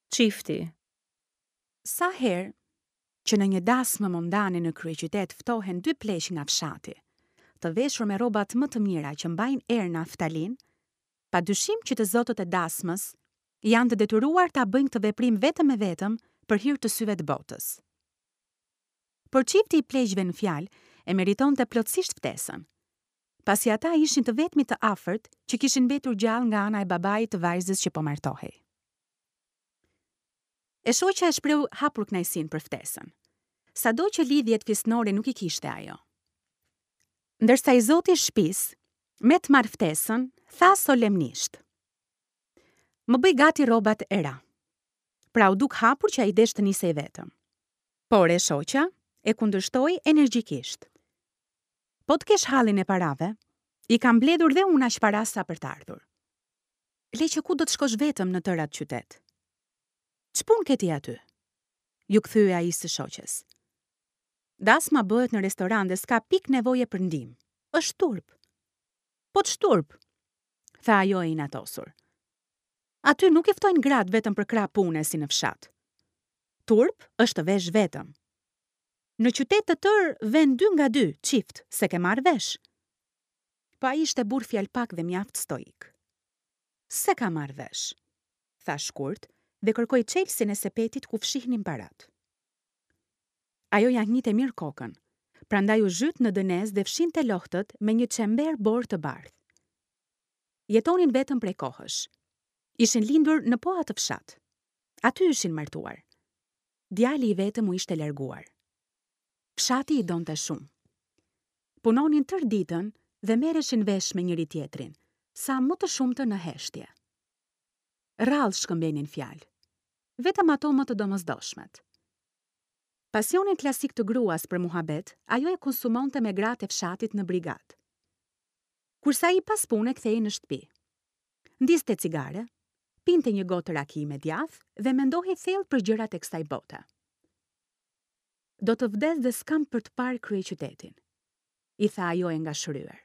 Çifti. Sa herë që në një dasmë mondane në kryeqytet ftohen dy pleq nga fshati, të veshur me rrobat më të mira që mbajnë erë naftalin, padyshim që të zotët e dasmës janë të detyruar ta bëjnë këtë veprim vetëm e vetëm për hir të syve të botës. Por çifti i pleqve në fjalë e meritonte plotësisht ftesën, pasi ata ishin të vetmit të afërt që kishin mbetur gjallë nga ana e babait të vajzës që po martohej. E shoqja e shpreu hapur kënaqësinë për ftesën, sado që lidhjet fisnore nuk i kishte ajo. Ndërsa i zoti i shtëpisë, me të marrë ftesën, tha solemnisht: "Më bëj gati rrobat e ra." Pra u duk hapur që ai desh të nisej vetëm. Por e shoqja e kundërshtoi energjikisht: "Po të kesh hallin e parave, i kam mbledhur dhe unë aq para sa për të ardhur. Le që ku do të shkosh vetëm në tërat qytet? Ç'punë ke ti aty?" Ju kthye ai së shoqes. "Dasma bëhet në restoran dhe s'ka pik nevoje për ndihmë. Është turp." "Po ç'turp?" tha ajo e inatosur. "Aty nuk i ftojnë gratë vetëm për krah pune si në fshat. Turp është të vesh vetëm. Në qytet të tërë vend 2 nga 2 çift, se ke marrë vesh." Po ai ishte burr fjalpak dhe mjaft stoik. "Se ka marrë vesh," tha shkurt dhe kërkoi çelësin e sepetit ku fshihnin parat. Ajo ja njite mirë kokën, prandaj u zhyt në dënez dhe fshinte lohtët me një çember borë të bardhë. Jetonin vetëm prej kohësh. Ishin lindur në poa të fshat. Aty ishin martuar. Djali i vetëm u ishte larguar. Fshati i donte shumë. Punonin tërë ditën dhe merreshin vesh me njëri tjetrin, sa më të shumtë në heshtje. Rrallë shkëmbenin fjalë, vetëm ato më të domosdoshmet. Pasionin klasik të gruas për muhabet, ajo e konsumonte me gratë e fshatit në brigat. Kurse ai pas pune kthehej në shtëpi. Ndiste cigare, pinte një gotë raki me djath dhe mendohej thellë për gjërat e kësaj bote. "Do të vdes dhe s'kam për të parë kryeqytetin," i tha ajo e ngashëryer.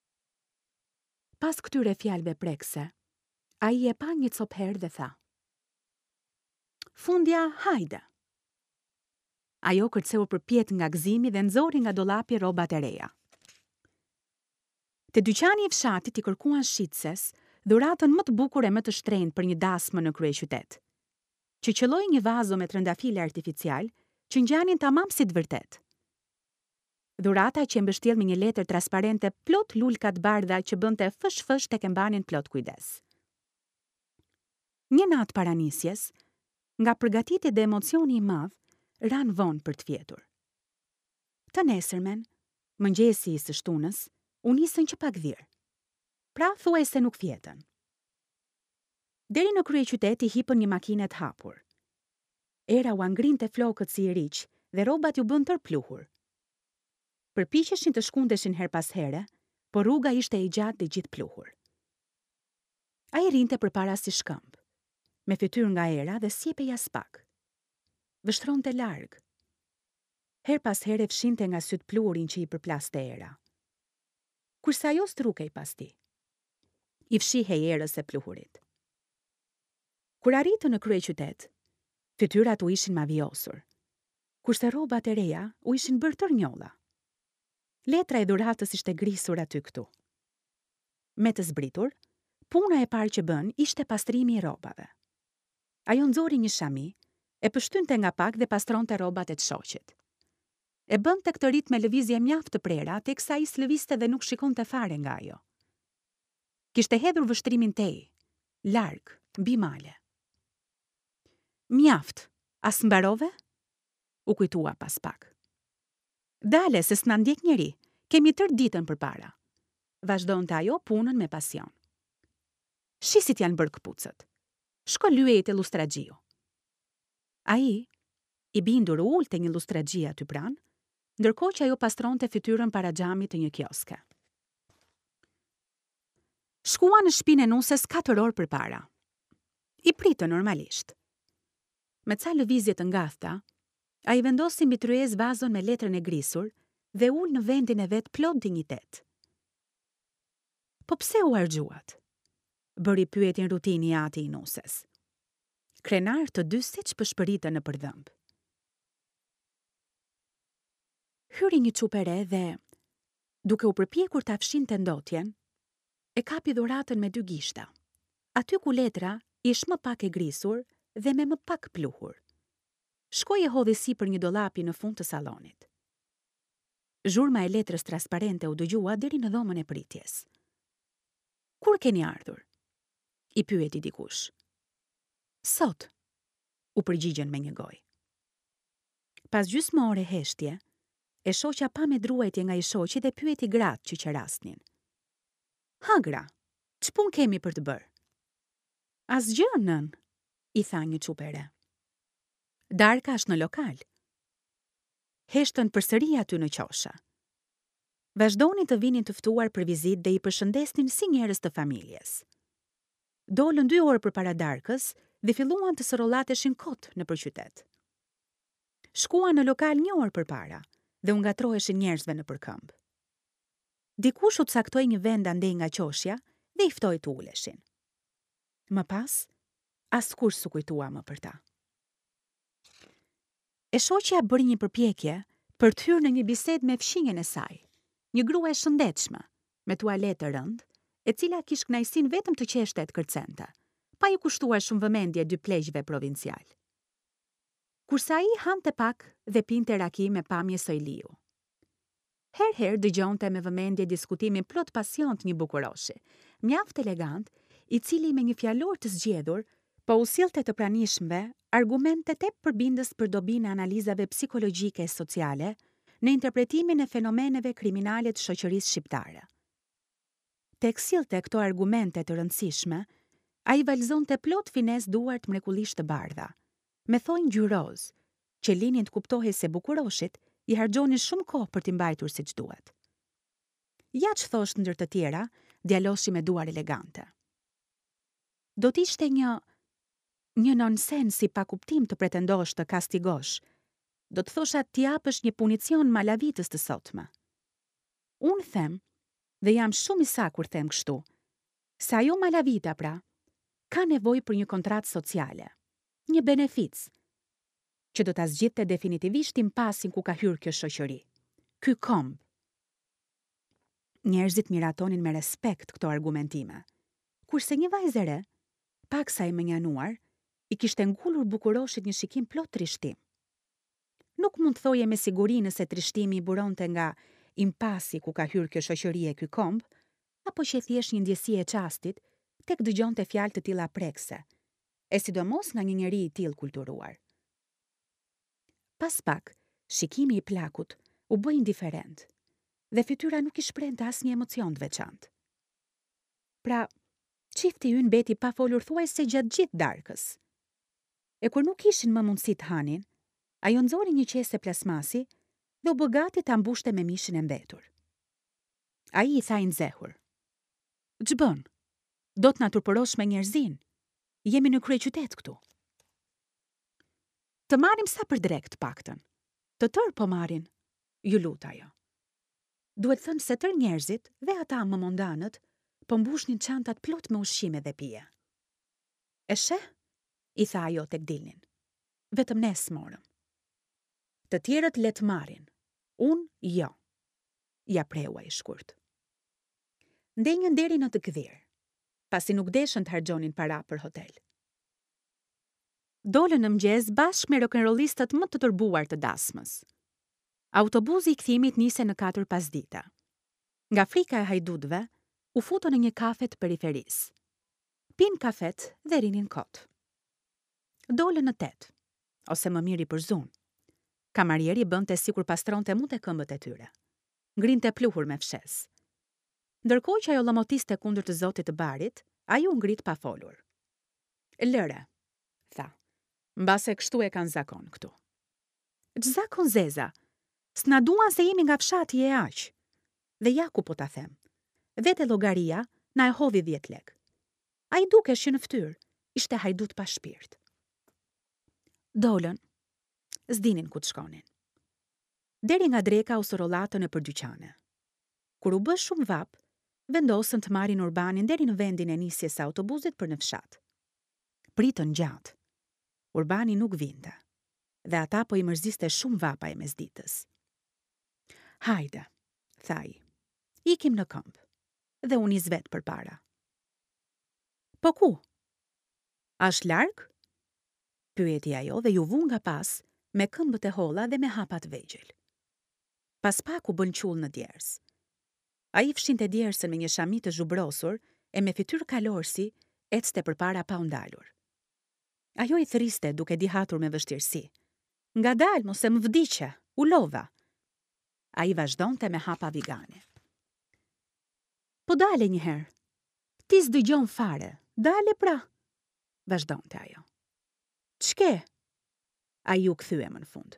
Pas këtyre fjalëve prekse, ai e pa një cop herë dhe tha: "Fundja, hajde." Ajo kërceu përpjet nga gëzimi dhe nxori nga dollapi rrobat e reja. Te dyqani i fshatit i kërkuan shitses dhuratën më të bukur e më të shtrenjtë për një dasmë në kryeqytet. Që qelloi një vazo me trëndafile artificial që ngjanin tamam si të vërtet. Dhurata që mbështjell me një letër transparente plot lulka të bardha që bënte fësh-fësh tek e mbanin plot kujdes. Një natë para nisjes, nga përgatitja dhe emocioni i madh, ran vonë për të fjetur. Të nesërmen, mëngjesi i së shtunës, u nisën që pak dhirë. Pra thuajse nuk fjetën. Deri në kryeqytet i hipën një makinë të hapur. Era u angrinte flokët si i riq dhe rrobat ju bën tërë pluhur. Përpiqeshin të shkundeshin her pas here, por rruga ishte e gjatë dhe gjithë pluhur. Ai rinte përpara si shkëmb, me fytyrë nga era dhe siepe jaspak. Vështronte larg. Her pas here fshinte nga syt pluhurin që i përplaste era. Kurse ajo strukej pas tij, i fshihej erës e pluhurit. Kur arritën në kryeqytet, fytyrat u ishin mavjosur, kurse rrobat e reja u ishin bërë tërë njolla. Letra e dhuratës ishte grisur aty këtu. Me të zbritur, puna e parë që bën ishte pastrimi i rrobave. Ajo nxori një shami, e pështynte nga pak dhe pastronte rrobat e të shoqit. E bënte këtë ritëm me lëvizje mjaft të prera, teksa ai s'lëvizte dhe nuk shikonte fare nga ajo. Kishte hedhur vështrimin tej, larg, mbi male. "Mjaft, as mbarove?" u kujtua pas pak. "Dale, se s'na ndjek njeri, kemi tërë ditën përpara." Vazhdonte ajo punën me pasion. "Shisit janë bërë këpucët. Shko lyej te lustraxhiu." Ai, i bindur u ul te një lustraxhi aty pranë, ndërkohë që ajo pastronte fytyrën para xhamit të një kioske. Shkua në shtëpinë e nuses 4 orë përpara. I pritë normalisht. Me ca lëvizje të ngathta, ai vendosi mbi tryez vazon me letrën e grisur dhe ul në vendin e vet plot dinjitet. "Po pse u harxhuat?" bëri pyetjen rutini i ati i nuses. Krenar të dy siç pëshpëritën në përdhëmb. Hyri një çupere dhe, duke u përpjekur ta fshinte ndotjen, e kapi dhuratën me 2 gishta. Aty ku letra ish më pak e grisur dhe me më pak pluhur. Shkoi e hodhi sipër një dollapi në fund të sallonit. Zhurma e letrës transparente u dëgjua deri në dhomën e pritjes. Kur keni ardhur? I pyeti dikush. Sot, u përgjigjen me një gojë. Pas gjysmë ore heshtje, e shoqja pa me druajtje nga i shoqi dhe pyeti gratë që qerasnin. Ha gra, ç'pun kemi për të bërë? Asgjë, nën, i tha një çupere. Darka është në lokal. Heshtën përsëri aty në qosha. Vazhdonin të vinin të ftuar për vizitë dhe i përshëndesnin si njerëz të familjes. Dolën 2 orë përpara darkës dhe filluan të sërollateshin kot nëpër qytet. Shkuan në lokal 1 orë përpara dhe u ngatroheshin njerëzve nëpër këmbë. Dikush u caktoi një vend andej nga qoshja dhe i ftoi të uleshin. Më pas, askush s'u kujtua më për ta. E shoqja bëri një përpjekje për të hyrë në një bisedë me fqinjen e saj, një grua e shëndetshme, me tualet të rënd, e cila kish kënaqësinë vetëm të qeshte të kërcente, pa i kushtuar shumë vëmendje 2 pleqjve provincial. Kurse ai hante pak dhe pinte raki me pamje sojliu. Herë dëgjonte me vëmendje diskutimin plot pasion të një bukuroshi, mjaft elegant, i cili me një fjalor të zgjedhur, po u sillte të pranishmëve argumente tepër përbindës për dobinë e analizave psikologjike e sociale në interpretimin e fenomeneve kriminale të shoqërisë shqiptare. Tek sillte këto argumente të rëndësishme, ai valzonte plot fines duart mrekullisht të bardha, me thonjë gjyroz, që linin të kuptohej se bukuroshit i harxhonin shumë kohë për t'i mbajtur siç duhet. Ja që thosht ndër të tjera, djaloshi me duar elegante. Do t'ishte një nonsens si pa kuptim të pretendosh të kastigosh, do të thosha t'i japësh një punicion malavitës të sotme. Unë them, dhe jam shumë i sa kur them kështu, se ajo malavita pra, ka nevojë për një kontratë sociale, një benefic, që do ta zgjidhte definitivisht impasin ku ka hyrë kjo shoqëri. Ky komb. Njerëzit miratonin me respekt këto argumentime, kurse një vajzë e re, paksa i menjanuar, i kishte ngullur bukuroshit një shikim plot trishtim. Nuk mund të thoje me siguri nëse trishtimi i buronte nga impasi ku ka hyrë kjo shoqëri e ky komb, apo që thjesht një ndjesi e çastit tek dëgjonte fjalë të tilla prekse, e sidomos nga një njeri i tillë kulturuar. Pas pak, shikimi i plakut u bë indiferent dhe fytyra nuk i shprehte asnjë emocion të veçantë. Pra, çifti ynë mbeti pa folur thuajse gjatë gjithë darkës. E kur nuk ishin më mundësi të hanin, ajo nxori një qese plasmasi dhe u bë gati ta mbushte me mishin e mbetur. Ai i tha i nxehur: "Ç'bën? Do të na turpërosh me njerëzin? Jemi në kryeqytet këtu." "Të marrim sa për drekt paktën. Të tërë po marrin," ju lut ajo. Duhet thënë se tërë njerëzit dhe ata më mondanët po mbushnin çantat plot me ushqime dhe pije. "E sheh?" i tha ajo tek dilnin. "Vetëm ne s'morëm." "Të tjerët le të marrin. Unë jo," ja preua i shkurt. Ndenjën deri në të gdhirë, pasi nuk deshën të harxhonin para për hotel. Dolën në mëngjes bashkë me rock'n'rollistët më të turbuar të dasmës. Autobusi i kthimit nise në 4 pasdita. Nga frika e hajdutëve, u futën në një kafe të periferisë. Pinë kafet dhe rinin kot. Dolën në 8, ose më miri për zunë. Kamarieri bënte sikur pastronte mund e këmbët e tyre. Ngrinte pluhur me fshes. Ndërkohë që ajo lomotiste kundër të zotit të barit, ai u ngrit pa folur. "Lëre," tha. "Mbase kështu e kanë zakon këtu." "Ç'zakon zeza? S'na duan se jemi nga fshati e aq. Dhe ja ku po ta them. Vete llogaria na e hodhi 10 lek. Ai dukesh që në fytyrë ishte hajdut pa shpirt." Dolën. S'dinin ku të shkonin. Deri nga dreka u sorollatën nëpër dyqane. Kur u bë shumë vap, vendosën të marrin urbanin deri në vendin e nisjes së autobusit për në fshat. Pritën gjatë. Urbani nuk vinte, dhe ata po I mërziste shumë vapa e mesditës. Hajde, thaj, ikim në këmbë, dhe unë nis vetë përpara. Po ku? Ashtë larg? Pyeti ajo dhe ju vu nga pas, me këmbët e holla dhe me hapat vegjël. Pas pak u bën qull në djers. Ai fshinte djersën me një shami të zhubrosur e me fytyrë kalorsi ecte përpara pa u ndalur. Ajo I thriste duke dihatur me vështirësi. Ngadal, mos e më vdiqe, u lova. Ai vazhdonte me hapa vigane. Po dale një herë. Ti s'dëgjon fare, dale pra. Vazhdonte ajo. Ç'ke? Ai u kthye më në fund.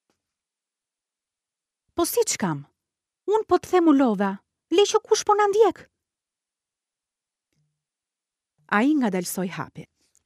Po si ç'kam? Unë po të them u lova, le që kush po na ndjek. Ai ngadalsoi hapi.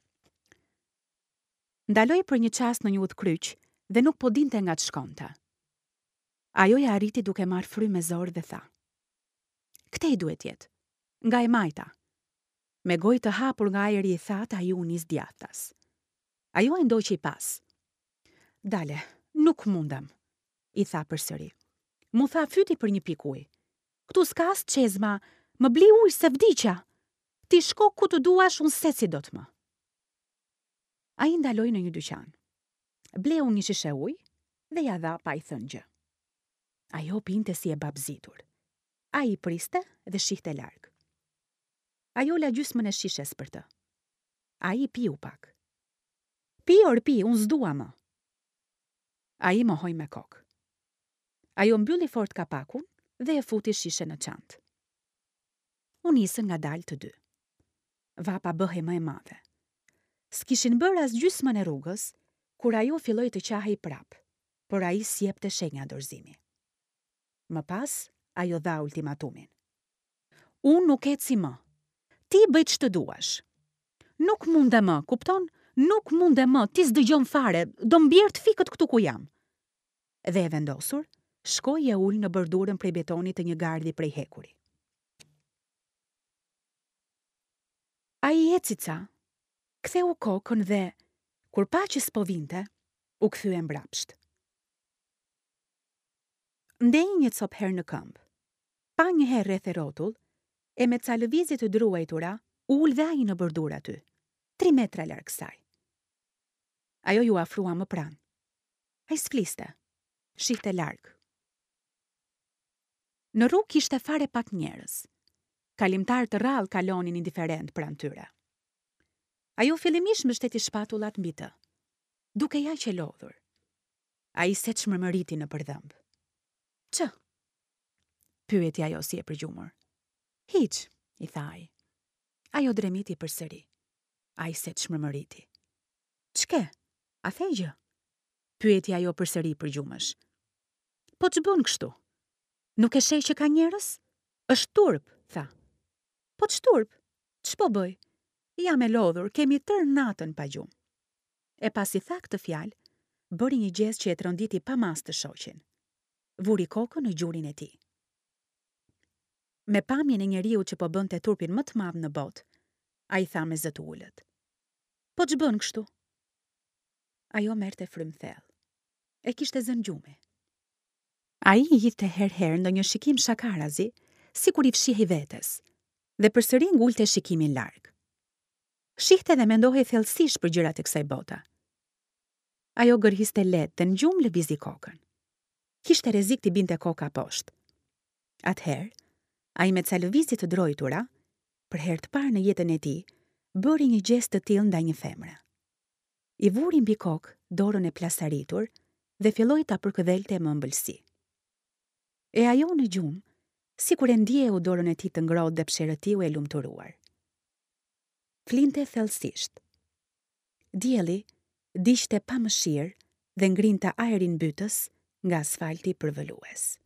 Ndaloi për një çast në një udhkryq dhe nuk po dinte nga t'shkonte. Ajo ja arriti duke marrë frymë me zor dhe tha: "Ktej duhet jetë, nga e majta." Me gojë të hapur nga ajri I thatë, ai u nis djathtas. Ajo e ndoqi pas. "Dale, nuk mundem," I tha përsëri. "Mu tha fyti për një pikë ujë. Ktu s'ka as çezma, më bli ujë se vdiqja. Ti shko ku të duash, unë se si do të më." Ai ndaloi në një dyqan. Bleu një shishe ujë dhe ja dha pa I thënë gjë. Ajo pinte si e babzitur. Ai I priste dhe shihte larg. Ajo la gjysmën e shishes për të. Ai piu pak. "Pi or pi, unë s'dua më." Ai mohoi me kokë. Ajo mbylli fort kapakun dhe e futi shishen në çantë. U nisën ngadalë të dy. Vapa bëhej më e madhe. S'kishin bërë as gjysmën e rrugës, kur ajo filloi të qahej prap, por ai sjepte shenja dorëzimi. Më pas, ajo dha ultimatumin. "Unë nuk eci më. Ti bëj ç'të duash. Nuk munde më, kupton? Nuk munde më, ti s'dëgjon fare, do mbjert fikët këtu ku jam." Dhe e vendosur, shkoi e ul në bordurën prej betonit të një gardhi prej hekuri. Ai eci ca, ktheu kokën dhe, kur pa që s'po vinte, u kthye mbrapsht. Ndej një cop herë në këmbë, pa një herë rreth e rrotull, e me ca lëvizje të druajtura, ul dhe ai në bordurë aty, 3 metra larg saj. Ajo ju afrua më pranë. Ai s'fliste, shihte larg. Në rrugë kishte fare pak njerëz. Kalimtar të rrallë kalonin indiferent pranë tyre. Ajo fillimisht mbështeti shpatullat mbi të, duke ja që lodhur. Ai se çmërmëriti në përdhëmb. "Çë?" pyeti ajo si e përgjumur. "Hiç," I tha ai. Ajo dremiti përsëri. Ai se çmërmëriti. "Ç'ke? A the gjë?" pyeti ajo përsëri përgjumësh. "Po ç'bën kështu? Nuk e sheh që ka njerëz? Është turp," tha. "Po ç'turp? Ç'po bëj? Jam e lodhur, kemi tërë natën pa gjumë." E pasi tha këtë fjalë, bëri një gjest që e tronditi pa mas të shoqin. Vuri kokën në gjurin e tij. Me pamjen e njeriu që po bënte turpin më të madh në botë, ai tha me zë të ulët: "Po ç'bën kështu?" Ajo merrte frymë thellë. E kishte zënë gjumi. Ai I hidhte herë ndonjë shikim shakarazi, sikur I fshihej vetes, dhe përsëri ngulte shikimin larg. Shihte dhe mendohej thellësisht për gjërat e kësaj bote. Ajo gërhiste lehtë dhe në gjumë lëvizi kokën. Kishte rrezik t'i binte koka poshtë. Atëherë, ai me ca lëvizje të drojtura, për herë të parë në jetën e tij, bëri një gjest të tillë ndaj një femre. I vuri mbi kokë dorën e plasaritur dhe filloi ta përkëdhelte më ëmbëlsi. E ajo në gjumë, sikur e ndjeu dorën e tij të ngrohtë dhe psherëtiu e lumturuar. Flinte thellësisht. Dielli diqte pa mëshirë dhe ngrinte ajrin bytës nga asfalti përvëlues.